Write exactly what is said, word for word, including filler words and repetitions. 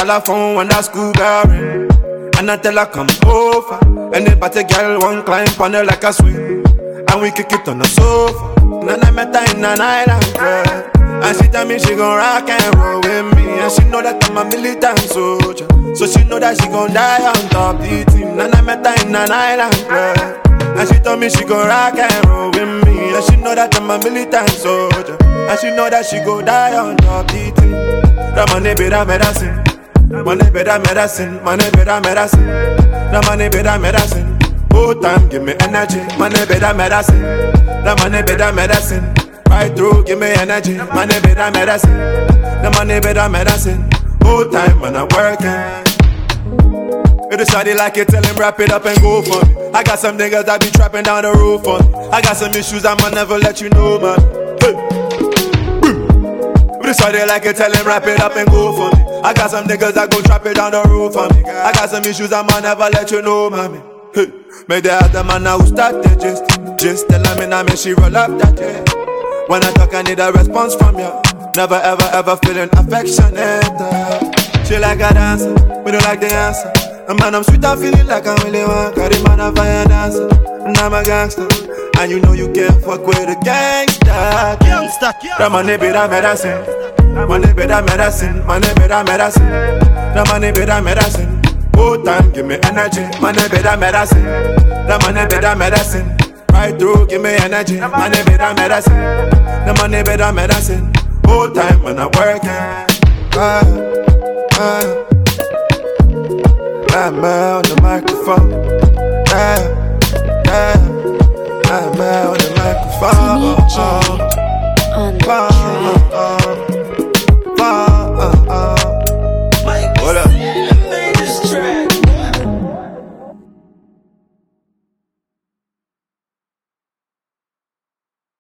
call her phone when that school bell ring, and I tell her come over. And the party girl one climb on her like a swing, and we kick it on the sofa. And I met her in an island club, and she tell me she gon' rock and roll with me. And she know that I'm a militant soldier, so she know that she gon' die on top the team. And I met her in an island club, and she told me she gon' rock and roll with me. And she know that I'm a militant soldier, and she know that she gon' die on top the team. The money be the medicine, money be the medicine, money be the medicine. The money be the medicine, whole time give me energy. Money be the medicine, the money be the medicine. Right through, give me energy. Money be the medicine, the money be the medicine. Whole time when I'm working. If the shawty like it, tell him wrap it up and go for me. I got some niggas that be trapping down the road for me. I got some issues I'ma never let you know, man. Hey. If the shawty like it, tell him wrap it up and go for me. I got some niggas that go trap it down the road for me. I got some issues I'ma never let you know, mommy. Hey. Make the other man now who start the gist. Just tell her me now, make she roll up that jet. When I talk, I need a response from you. Never ever ever feeling affectionate. She like a dancer, we don't like the answer. And man, I'm sweet, I'm feeling like I really want. Carry man, a fire dancer, and I'm a gangster. And you know you can't fuck with a gangster. Gangster, the money be the medicine, money be the medicine, money be the medicine. The money be the medicine, whole time give me energy. Money be the medicine, the money be the medicine. Right through, give me energy. Money be the medicine, the money be the medicine. Whole time when I'm working. Uh, uh, I'm on the microphone. Uh, uh, I'm on the microphone. D J on the track.